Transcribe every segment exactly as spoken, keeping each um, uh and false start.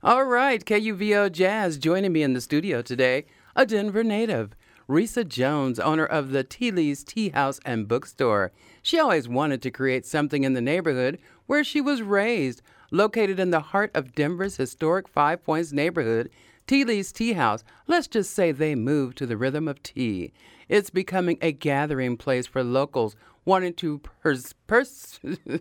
All right, K U V O Jazz joining me in the studio today, a Denver native, Risa Jones, owner of the Teeley's Tea House and Bookstore. She always wanted to create something in the neighborhood where she was raised. Located in the heart of Denver's historic Five Points neighborhood, Teeley's Tea House, let's just say they moved to the rhythm of tea. It's becoming a gathering place for locals wanting to pers- pers-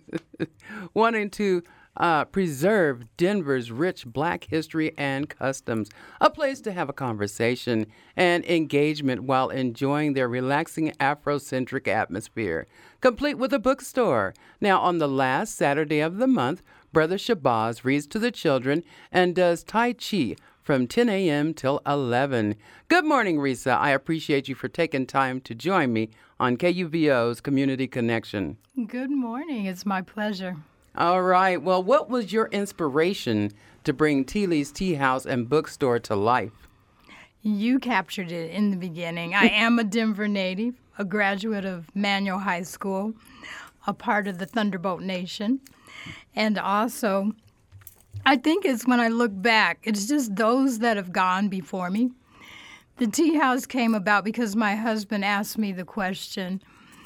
wanting to uh, preserve Denver's rich Black history and customs. A place to have a conversation and engagement while enjoying their relaxing Afrocentric atmosphere, complete with a bookstore. Now, on the last Saturday of the month, Brother Shabazz reads to the children and does Tai Chi from ten a.m. till eleven. Good morning, Risa. I appreciate you for taking time to join me on K U V O's Community Connection. Good morning. It's my pleasure. All right. Well, what was your inspiration to bring Teeley's Tea House and Bookstore to life? You captured it in the beginning. I am a Denver native, a graduate of Manual High School, a part of the Thunderbolt Nation, and also I think it's when I look back, it's just those that have gone before me. The tea house came about because my husband asked me the question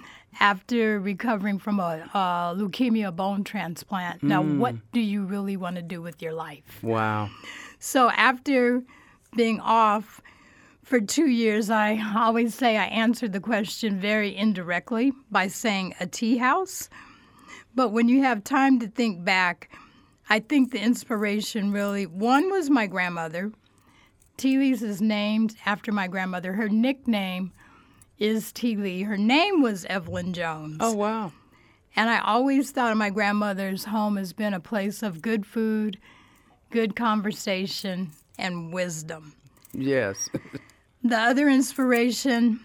after recovering from a, a leukemia bone transplant. Now, Mm. what do you really want to do with your life? Wow. So after being off for two years, I always say I answered the question very indirectly by saying a tea house. But when you have time to think back, I think the inspiration really, one was my grandmother. Teeley's is named after my grandmother. Her nickname is Teeley. Her name was Evelyn Jones. Oh, wow. And I always thought of my grandmother's home as being a place of good food, good conversation, and wisdom. Yes. The other inspiration,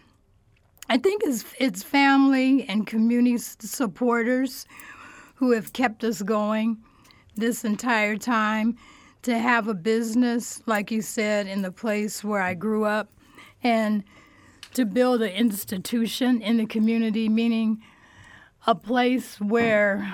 I think, is it's family and community supporters who have kept us going this entire time. To have a business, like you said, in the place where I grew up, and to build an institution in the community, meaning a place where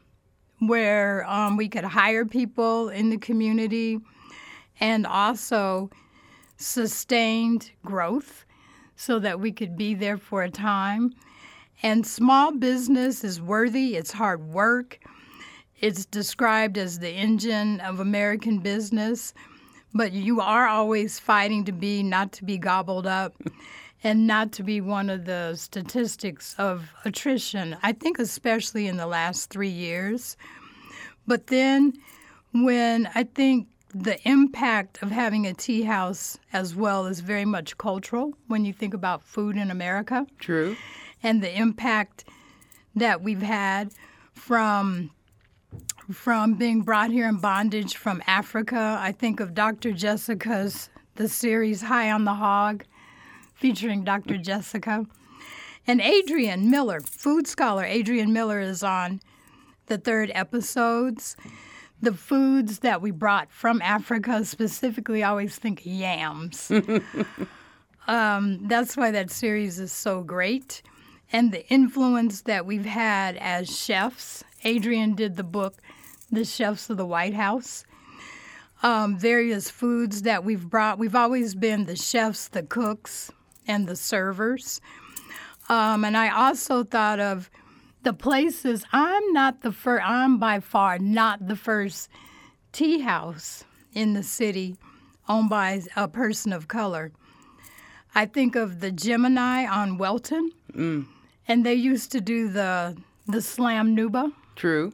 where um, we could hire people in the community, and also sustained growth so that we could be there for a time. And small business is worthy. It's hard work. It's described as the engine of American business, but you are always fighting to be, not to be gobbled up, and not to be one of the statistics of attrition, I think especially in the last three years. But then when I think the impact of having a tea house as well is very much cultural when you think about food in America. True. And the impact that we've had from from being brought here in bondage from Africa. I think of Doctor Jessica's, the series High on the Hog, featuring Doctor Jessica. And Adrian Miller, food scholar Adrian Miller, is on the third episodes. The foods that we brought from Africa, specifically, I always think yams. um, that's why that series is so great. And the influence that we've had as chefs. Adrian did the book, The Chefs of the White House. Um, various foods that we've brought. We've always been the chefs, the cooks, and the servers. Um, and I also thought of the places. I'm not the first, I'm by far not the first tea house in the city owned by a person of color. I think of the Gemini on Welton, Mm. and they used to do the the Slam Nuba. True.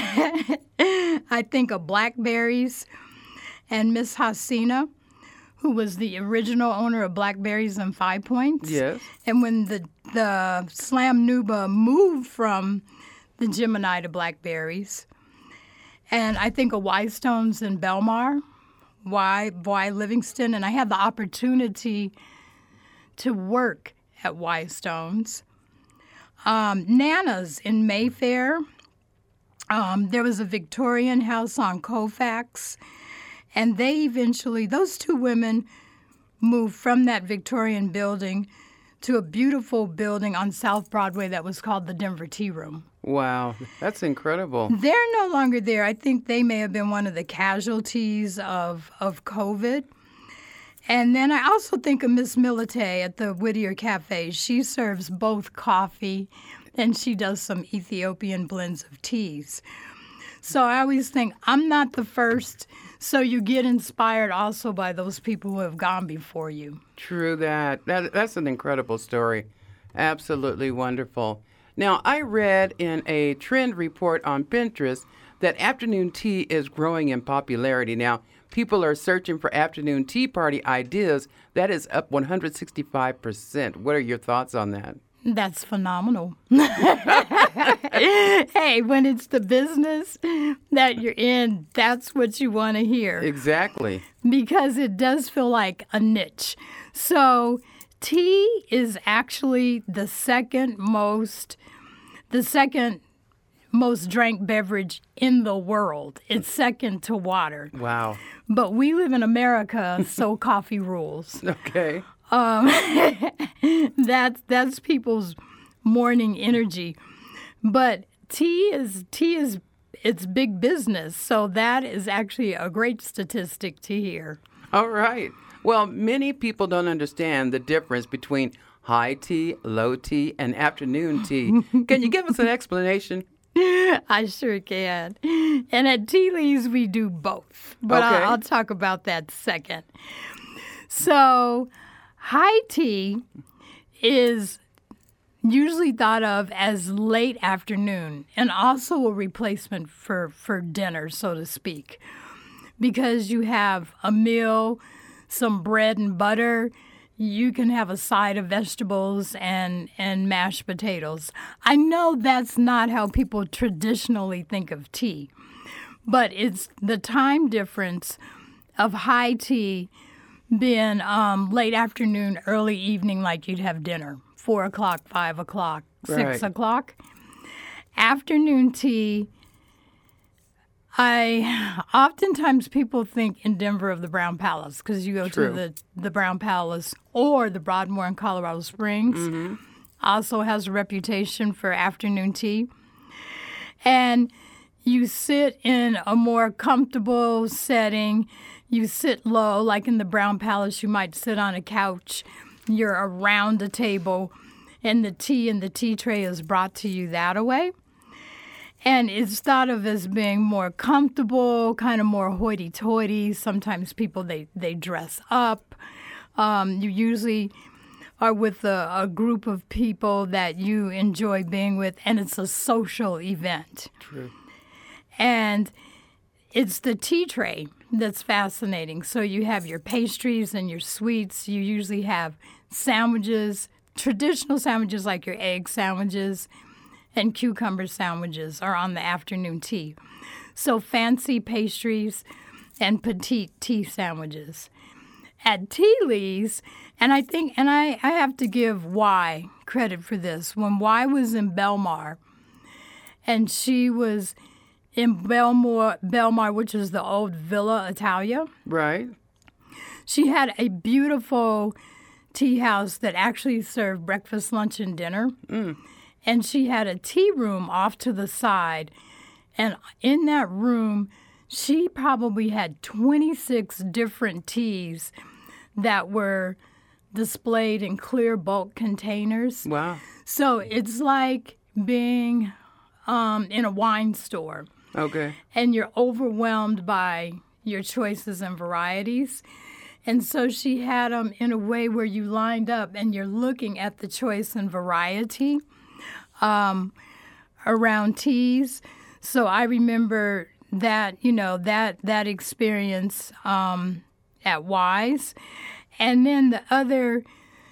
I think of Blackberries and Miss Hasina, who was the original owner of Blackberries and Five Points. Yes. And when the the Slam Nuba moved from the Gemini to Blackberries, and I think of Whitestones in Belmar, Y. Y. Livingston, and I had the opportunity to work at Whitestones. Um, Nana's in Mayfair. Um, there was a Victorian house on Colfax, and they eventually, those two women moved from that Victorian building to a beautiful building on South Broadway that was called the Denver Tea Room. Wow, that's incredible. They're no longer there. I think they may have been one of the casualties of of COVID. And then I also think of Miss Milite at the Whittier Cafe. She serves both coffee and she does some Ethiopian blends of teas. So I always think I'm not the first, so you get inspired also by those people who have gone before you. True that. that that's an incredible story. Absolutely wonderful. Now, I read in a trend report on Pinterest that afternoon tea is growing in popularity. Now, people are searching for afternoon tea party ideas. That is up one hundred sixty-five percent. What are your thoughts on that? That's phenomenal. Hey, when it's the business that you're in, that's what you want to hear. Exactly. Because it does feel like a niche. So tea is actually the second most, the second most drank beverage in the world. It's second to water. Wow. But we live in America, so coffee rules. Okay. Um, that's that's people's morning energy, but tea is tea is it's big business. So that is actually a great statistic to hear. All right. Well, many people don't understand the difference between high tea, low tea, and afternoon tea. Can you give us an explanation? I sure can. And at Tea Leaves, we do both, but Okay. I'll, I'll talk about that second. So. High tea is usually thought of as late afternoon and also a replacement for, for dinner, so to speak, because you have a meal, some bread and butter. You can have a side of vegetables and, and mashed potatoes. I know that's not how people traditionally think of tea, but it's the time difference of high tea being um, late afternoon, early evening, like you'd have dinner, four o'clock, five o'clock, six Right. o'clock. Afternoon tea, I oftentimes people think in Denver of the Brown Palace because you go True. to the, the Brown Palace or the Broadmoor in Colorado Springs. Mm-hmm. Also has a reputation for afternoon tea. And you sit in a more comfortable setting. You sit low, like in the Brown Palace, you might sit on a couch. You're around a table, and the tea and the tea tray is brought to you that way. And it's thought of as being more comfortable, kind of more hoity-toity. Sometimes people, they, they dress up. Um, you usually are with a, a group of people that you enjoy being with, and it's a social event. True. And it's the tea tray that's fascinating. So you have your pastries and your sweets. You usually have sandwiches, traditional sandwiches like your egg sandwiches and cucumber sandwiches are on the afternoon tea. So fancy pastries and petite tea sandwiches. At Tea Leaves, and I think, and I, I have to give Y credit for this. When Y was in Belmar, and she was in Belmar, Belmar, which is the old Villa Italia. Right. She had a beautiful tea house that actually served breakfast, lunch, and dinner. Mm. And she had a tea room off to the side. And in that room, she probably had twenty-six different teas that were displayed in clear bulk containers. Wow. So it's like being um, in a wine store. Okay. And you're overwhelmed by your choices and varieties. And so she had them in a way where you lined up and you're looking at the choice and variety um, around teas. So I remember that, you know, that that experience um, at Wise. And then the other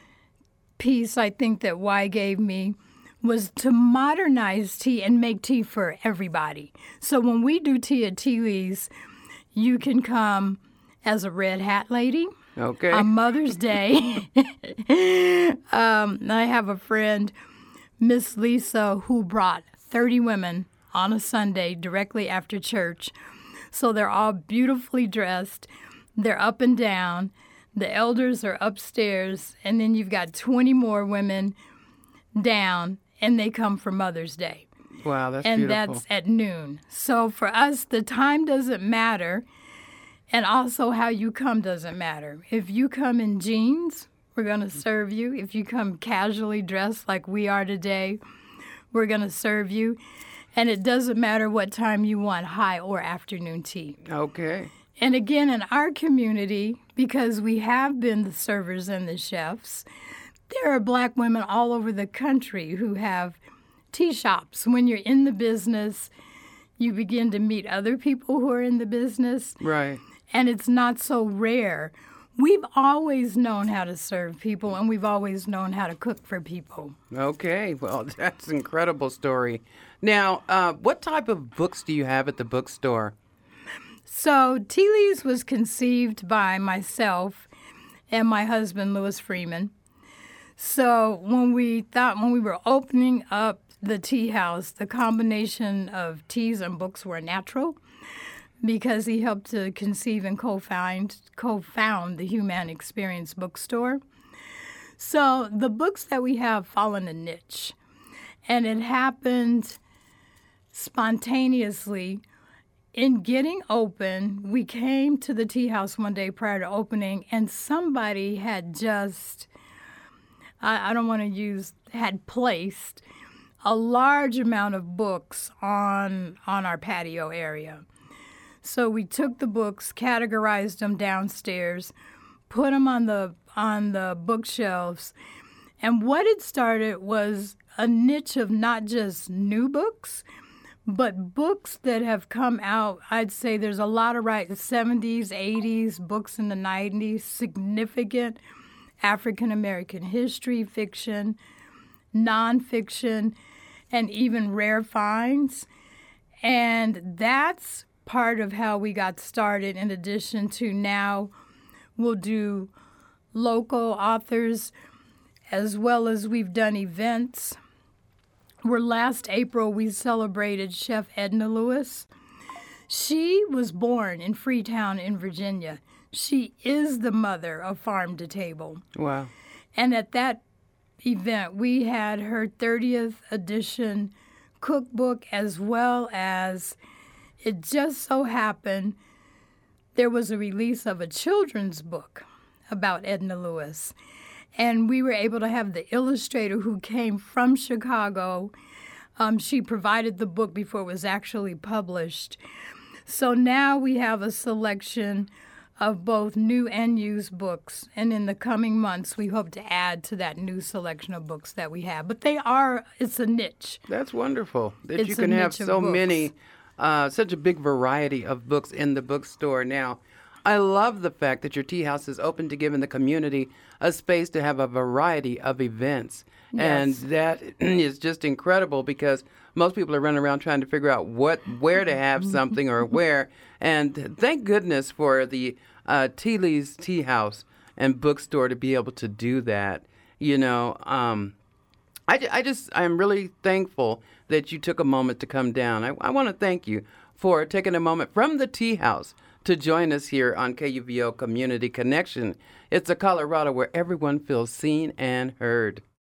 piece I think that Y gave me was to modernize tea and make tea for everybody. So when we do tea at Tea Leaves, you can come as a red hat lady. Okay. On Mother's Day. um, I have a friend, Miss Lisa, who brought thirty women on a Sunday directly after church. So they're all beautifully dressed. They're up and down. The elders are upstairs. And then you've got twenty more women down, and they come for Mother's Day. Wow, that's and beautiful. that's at noon. So for us, the time doesn't matter, and also how you come doesn't matter. If you come in jeans, we're going to serve you. If you come casually dressed like we are today, we're going to serve you. And it doesn't matter what time you want, high or afternoon tea. Okay. And again, in our community, because we have been the servers and the chefs, there are black women all over the country who have tea shops. When you're in the business, you begin to meet other people who are in the business. Right. And it's not so rare. We've always known how to serve people, and we've always known how to cook for people. Okay. Well, that's an incredible story. Now, uh, what type of books do you have at the bookstore? So Tea Leaves was conceived by myself and my husband, Louis Freeman. So when we thought, when we were opening up the tea house, the combination of teas and books were natural because he helped to conceive and co-found, co-found the Human Experience bookstore. So the books that we have fall in a niche, and it happened spontaneously. In getting open, we came to the tea house one day prior to opening, and somebody had just, I, I don't want to use, had placed a large amount of books on on our patio area. So we took the books, categorized them downstairs, put them on the on the bookshelves, and what it started was a niche of not just new books, but books that have come out. I'd say there's a lot of right seventies, eighties, books in the nineties, significant African American history, fiction, nonfiction, and even rare finds. And that's part of how we got started, in addition to now we'll do local authors as well as we've done events. Where last April we celebrated Chef Edna Lewis. She was born in Freetown in Virginia. She is the mother of Farm to Table. Wow. And at that event, we had her thirtieth edition cookbook, as well as it just so happened there was a release of a children's book about Edna Lewis. And we were able to have the illustrator who came from Chicago. Um, she provided the book before it was actually published. So now we have a selection of both new and used books. And in the coming months, we hope to add to that new selection of books that we have. But they are, it's a niche. That's wonderful that It's you a can have niche of so books. many, uh, such a big variety of books in the bookstore. Now, I love the fact that your tea house is open to giving the community a space to have a variety of events. And Yes. that is just incredible because most people are running around trying to figure out what, where to have something or where. And thank goodness for the uh, Tea Leaves Tea House and Bookstore to be able to do that. You know, um, I, ju- I just, I'm really thankful that you took a moment to come down. I, I want to thank you for taking a moment from the tea house to join us here on K U V O Community Connection. It's a Colorado where everyone feels seen and heard.